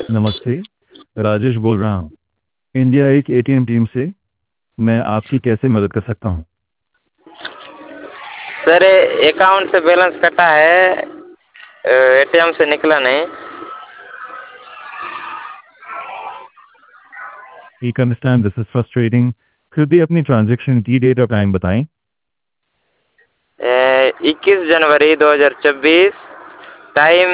नमस्ते, राजेश बोल रहा हूँ इंडिया एक एटीएम टीम से। मैं आपकी कैसे मदद कर सकता हूँ? सर अकाउंट से बैलेंस कटा है, एटीएम से निकला नहीं। You can understand this is frustrating. कृपया अपनी ट्रांजैक्शन की डेट और टाइम बताएं। 21 जनवरी 2024, टाइम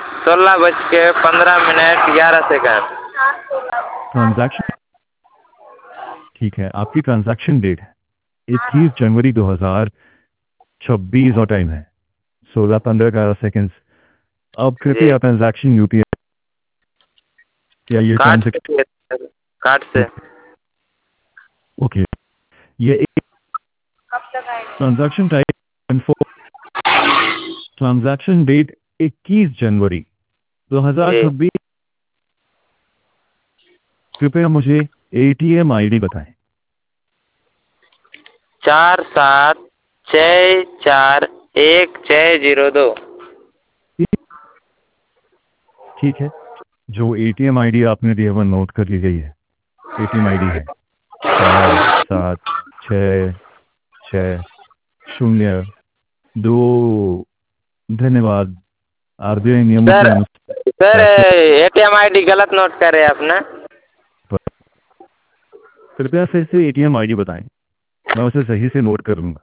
16:15 ट्रांजैक्शन ठीक है, आपकी ट्रांजैक्शन डेट है 21 जनवरी 2026 और टाइम है 16:15 अब कृपया ट्रांजैक्शन यूपीआई या ये ट्रांजैक्शन कार्ड से। ओके, ये एक transaction type info, transaction date 21 जनवरी 2026। कृपया मुझे एटीएम आईडी बताएं। 47641602। ठीक है, जो एटीएम आईडी आपने दिया वो नोट कर ली गई है। एटीएम आईडी है 47660602। धन्यवाद। आरबीआई नियमों के सर अनुसार एटीएम आईडी गलत नोट करे आपने। कृपया फिर से एटीएम आईडी बताएं, मैं उसे सही से नोट कर लूंगा।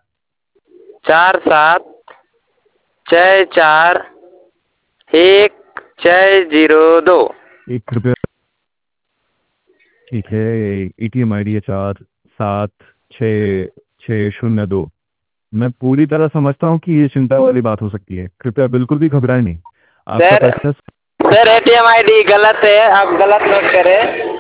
47641602। एक कृपया ठीक है, एटीएम आईडी है 47660602। मैं पूरी तरह समझता हूँ कि ये चिंता वाली बात हो सकती है। कृपया बिल्कुल भी घबराएं नहीं, आपका पैसा सर एटीएम आईडी गलत है, आप गलत नोट करें।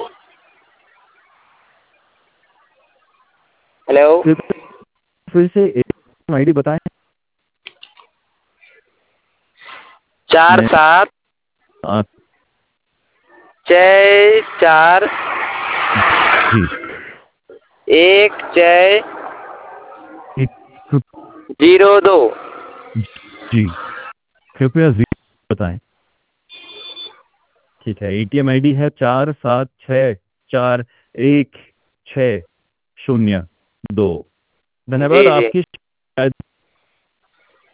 हेलो, फिर से एटीएम आईडी बताएं। 4764 जी 1602। जी कृपया बताएं। ठीक है, एटीएम आईडी है 47641602। धन्यवाद जी जी। आपकी